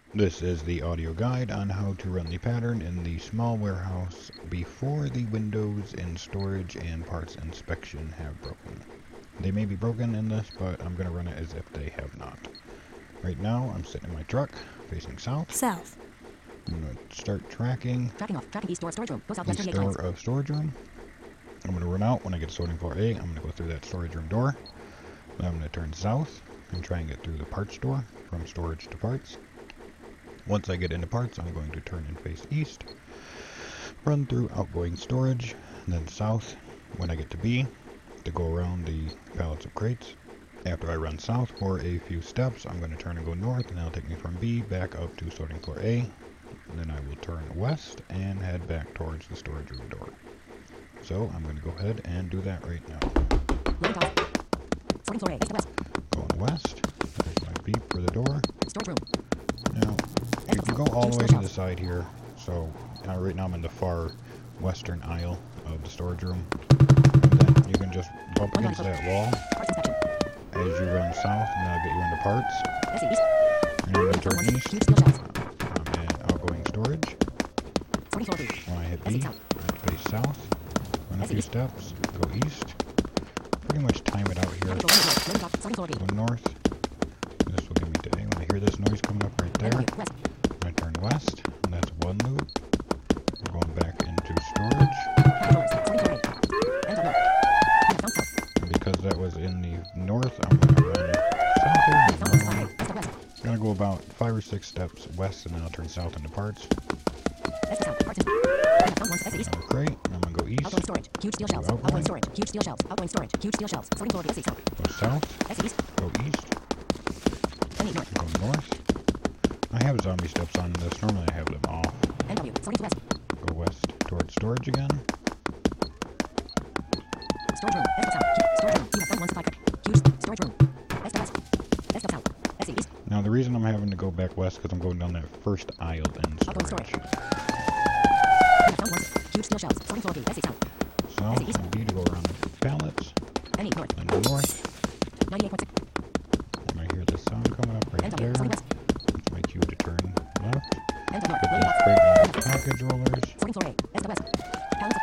This is the audio guide on how to run the pattern in the small warehouse before the windows in storage and parts inspection have broken. They may be broken in this, but I'm going to run it as if they have not. Right now, I'm sitting in my truck, facing south. South. I'm going to start tracking Tracking off. Tracking east door storage room. Go south the western store of storage room. I'm going to run out when I get to sorting floor A. I'm going to go through that storage room door. Then I'm going to turn south and try and get through the parts door from storage to parts. Once I get into parts, I'm going to turn and face east, run through outgoing storage, then south when I get to B to go around the pallets of crates. After I run south for a few steps, I'm going to turn and go north, and that'll take me from B back up to sorting floor A. Then I will turn west and head back towards the storage room door. So I'm going to go ahead and do that right now. Sorting floor A. East to west. Going west. There's my beep for the door. Storage room. Now, you can go all the way to the side here. So right now I'm in the far western aisle of the storage room. And then you can just bump against that wall Parts inspection. as you run south, and that'll get you into parts. SE east. And then turn east. Huge steel shelves. I'm in outgoing storage. Sorting floor B. When I hit B, I have to face south. Run a few steps. Go east. Pretty much time it out here. Sorting floor B. Go north. This will get me to A. When I hear this noise coming up right there, West. I turn west, and that's one loop. I'm going back into storage. Sorting floor A. Enter north. Down south. And because that was in the north, I'm going to run south here. West to west. I'm going to go about 5 or 6 steps west, and then I'll turn south into parts. West to south. Parts inspection. Down once. SE east. Another crate, and I'm going to go east. Outgoing storage. Huge steel shelves. Outgoing. Outgoing storage. Huge steel shelves. Outgoing storage. Huge steel shelves. Sorting floor B. SE south. Go south. SE east. Go east. NE north. Go north. I have zombie steps on this. Normally I have them off. NW. Sorting to west. Go west towards storage again. Storage room. West to south. Storage room. You have found one supply crate. Huge storage room. West to west. West to south. SE east. Now the reason I'm having to go back west because I'm going down that first aisle in Outgoing storage. storage. You have found one. Huge steel shelves. Sorting floor B. SE south. So I need to go around the pallets NE north. and go north. 98.6. And I hear the sound coming up right there. NW. Sorting west. It's my cue to turn left. NW north. Get Loading these box. crate line package rollers. Sorting floor A. West to west. Pallets.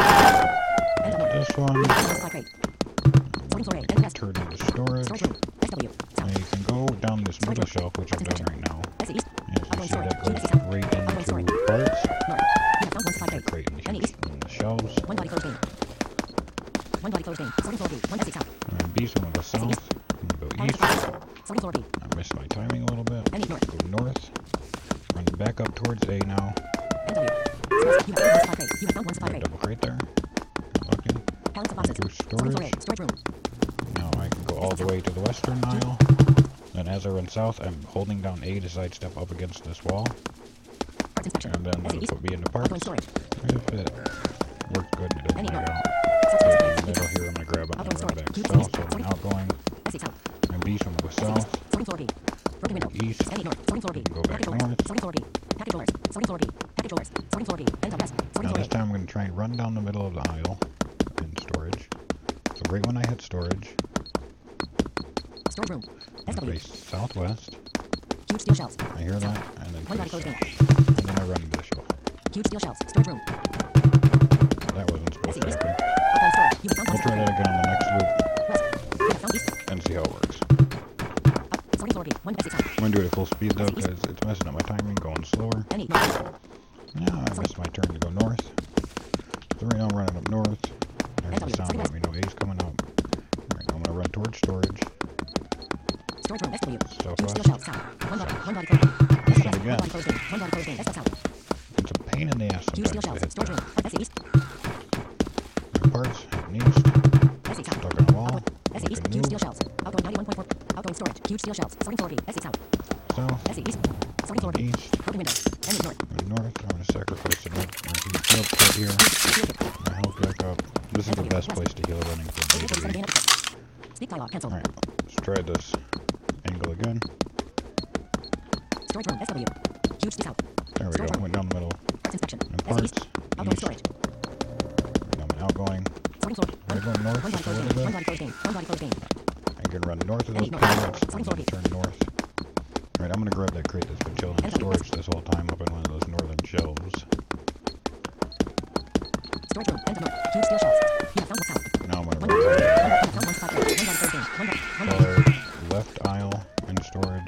Get NW. this one. One supply crate. Sorting floor A. End west. Turn into storage. Storage room. SW. Now you can go down this middle shelf, which I'm doing right now. SE east. As you Outgoing see, that storage. goes SE south. right Outgoing into storage. parts. North. You have found one supply The crate. crate NE east. in the shelves. One body closed game. One body closed game. Sorting floor B. One SE south. And B, so I'm going to go south. I'm going to go east. Sorting floor B. I missed my timing a little bit. NE north. Go north. Run back up towards A now. NW. You have found one supply crate. You have found one supply Got a crate. double crate there. Looking. Pallets of Run boxes. through Sorting floor storage. A. Storage room. Now I can go all the way to the western aisle. And as I run south, I'm holding down A to sidestep up against this wall. Parts inspection. And then SE that'll east. put me into Outgoing parts. storage. If it worked good and it didn't NE lag north. out. Substance In abuse. the middle here, I'm going to grab it and Outgoing run storage. back Huge south. space. So I'm outgoing. SE south. And B, so I'm going to go SE south. east. Sorting floor B. Broken window. East. NE north. Sorting floor B. Go back Package rollers. north. Sorting floor B. Package rollers. Sorting floor B. Package rollers. Sorting floor B. Enter west. Sorting Now floor this A. time I'm going to try and run down the middle of the aisle in storage. So right when I hit storage, Storage room. I SW. face southwest. Huge steel shelves. I hear that, and then One body face, closed game. and then I run into the shelf. Huge steel shelves. Storage room. That wasn't supposed SE to east. happen. Outgoing storage. You have found We'll one try that again on the next loop west. You have found east. and see how it works. Sorting floor B. One SE south. I'm going to do it at full speed though, because it's messing up my timing, going slower. NE north. Now I missed my turn to go north. So right now I'm running up north. There's the sound, let me know A's coming up. Alright, now I'm going to run towards storage. Storage room. SW. Huge steel Southwest. shelves. South. One body closed game. Miss West it to west. again. One body closed game. One body closed game. West to south. It's a pain in the ass Huge steel sometimes to shelves. hit Storage room. SE east. the parts, and east. SE south. Stuck on a wall. SE east. Like a Huge steel noob. shelves. Outgoing 91.4. Outgoing storage. Huge steel shelves. Sorting floor B. SE south. South. SE east. Sorting floor B. East. Broken window. NE north. And north. I'm going to sacrifice the milk kit here. My health back up. This is the best place to heal running from A to B. Sleep dialog cancelled. Alright, let's try this angle again. Storage room. SW. Huge steel south. There we go. Went down the middle. Parts inspection. And SE parts. east. Outgoing East. storage. Now I'm outgoing. Sorting floor. Am I going north One body just a closed little game. One bit? body closed game. One body closed game. I can run north of those North. pallets Sorting and floor then B. turn north. Right, I'm gonna grab that crate that's been chilling in storage this whole time up in one of those northern shelves. Storage room. End of north. Huge steel shelves. You have found what's out. Now I'm gonna One run body. back One found one spot here. One body third game. One body. far left aisle in storage.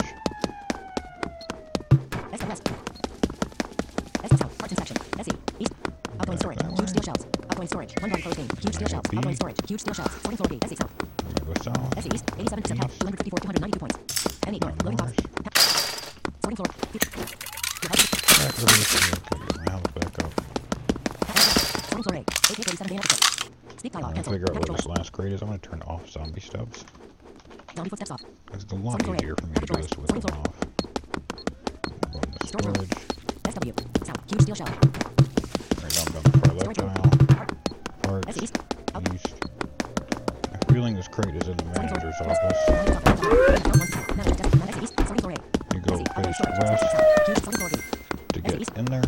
S west. S south. Parts section. SE. East. Outgoing storage. that way. Huge steel shelves. Outgoing storage. One body closed game. Huge steel shelves. B. Outgoing storage. Huge steel shelves. Sorting floor B. SE south. I'm gonna go south. SE east. 87% health. 254. 292 points. NE north. Loading box. Sorting floor. Back over this way. Okay, get my health back up. Sorting floor A. 837 game episode. Speak I'm dialogue. gonna Cancel. figure out Package where this orders. last crate is. I'm gonna turn off zombie stubs. Zombie footsteps off. It's a lot easier for me to do this with them off. Go into Storage room. storage. SW. South. Huge steel shell. Right now I'm down the far left Storage room. aisle. Parts. SE east. Out. East. I'm feeling this crate is in the manager's office. You go face west to get in there.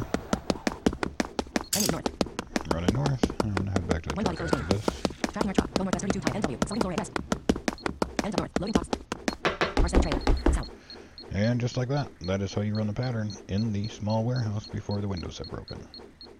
Running north. I'm gonna head back to the truck after this. Tracking our truck. Go northwest 32 type NW. Sorting floor A west. End of north. Loading box. Arsenal trailer. South. And just like that, that is how you run the pattern in the small warehouse before the windows have broken.